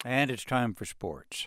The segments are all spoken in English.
And it's time for sports.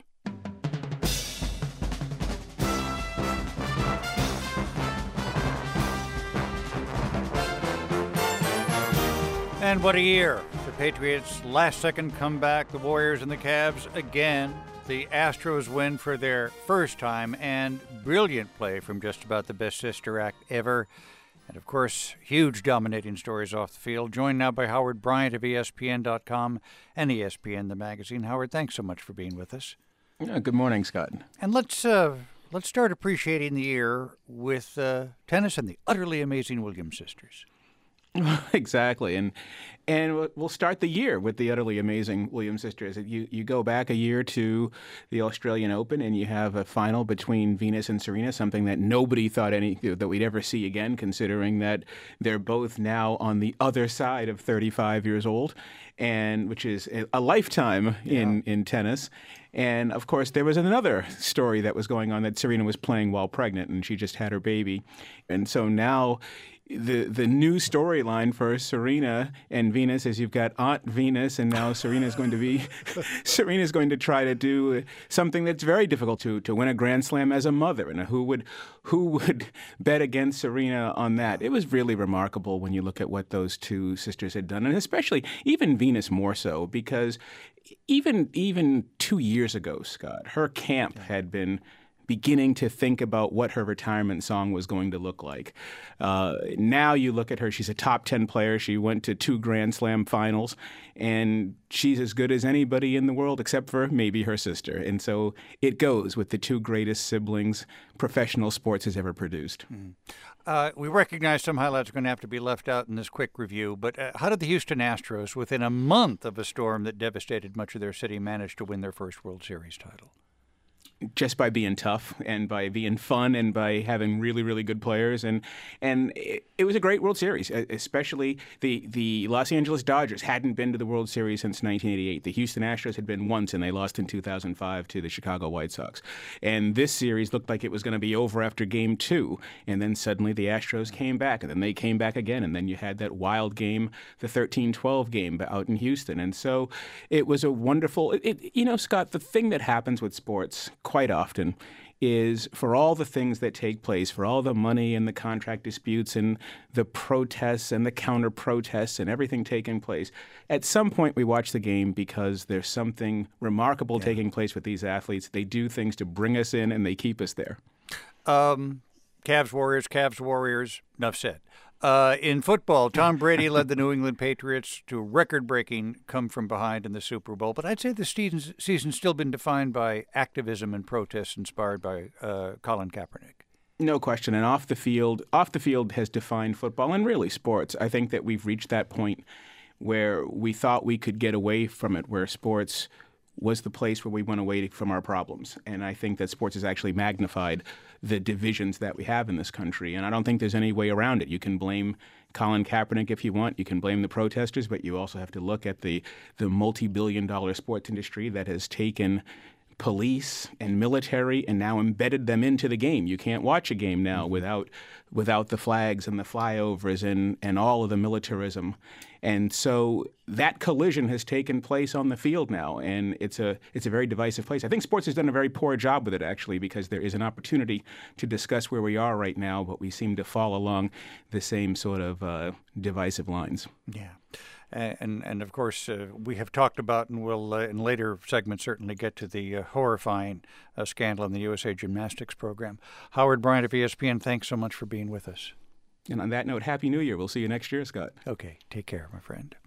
And what a year. The Patriots' last-second comeback, the Warriors and the Cavs again. The Astros win for their first time, and brilliant play from just about the best sister act ever. And, of course, huge dominating stories off the field. Joined now by Howard Bryant of ESPN.com and ESPN, the magazine. Howard, thanks so much for being with us. Good morning, Scott. And let's start appreciating the year with tennis and the utterly amazing Williams sisters. Exactly. And we'll start the year with the utterly amazing Williams sisters. You go back a year to the Australian Open, and you have a final between Venus and Serena, something that nobody thought that we'd ever see again, considering that they're both now on the other side of 35 years old, and which is a lifetime in tennis. And, of course, there was another story that was going on, that Serena was playing while pregnant, and she just had her baby. And so now the new storyline for Serena and Venus is you've got Aunt Venus, and now Serena's going to try to do something that's very difficult to win a Grand Slam as a mother. And who would bet against Serena on that? It was really remarkable when you look at what those two sisters had done, and especially even Venus more so, because even 2 years ago, Scott, her camp had been beginning to think about what her retirement song was going to look like. Now you look at her, she's a top 10 player. She went to 2 Grand Slam finals, and she's as good as anybody in the world except for maybe her sister. And so it goes with the 2 greatest siblings professional sports has ever produced. We recognize some highlights are going to have to be left out in this quick review, but how did the Houston Astros, within a month of a storm that devastated much of their city, manage to win their first World Series title? Just by being tough and by being fun and by having really, really good players. And it was a great World Series, especially the Los Angeles Dodgers hadn't been to the World Series since 1988. The Houston Astros had been once, and they lost in 2005 to the Chicago White Sox. And this series looked like it was going to be over after Game 2. And then suddenly the Astros came back, and then they came back again. And then you had that wild game, the 13-12 game out in Houston. And so it was a wonderful, Scott, the thing that happens with sports quite often is, for all the things that take place, for all the money and the contract disputes and the protests and the counter protests and everything taking place, at some point we watch the game because there's something remarkable taking place with these athletes. They do things to bring us in, and they keep us there. Cavs Warriors, enough said. In football, Tom Brady led the New England Patriots to a record-breaking come-from-behind in the Super Bowl. But I'd say the season's still been defined by activism and protests inspired by Colin Kaepernick. No question. And off the field has defined football and really sports. I think that we've reached that point where we thought we could get away from it, where sports was the place where we went away from our problems. And I think that sports has actually magnified the divisions that we have in this country. And I don't think there's any way around it. You can blame Colin Kaepernick if you want. You can blame the protesters, but you also have to look at the multi-billion-dollar sports industry that has taken police and military and now embedded them into the game. You can't watch a game now without the flags and the flyovers and all of the militarism. And so that collision has taken place on the field now, and it's a very divisive place. I think sports has done a very poor job with it, actually, because there is an opportunity to discuss where we are right now, but we seem to fall along the same sort of divisive lines. Yeah. And of course, we have talked about, and we'll in later segments certainly get to the horrifying scandal in the USA Gymnastics program. Howard Bryant of ESPN, thanks so much for being with us. And on that note, Happy New Year. We'll see you next year, Scott. Okay, take care, my friend.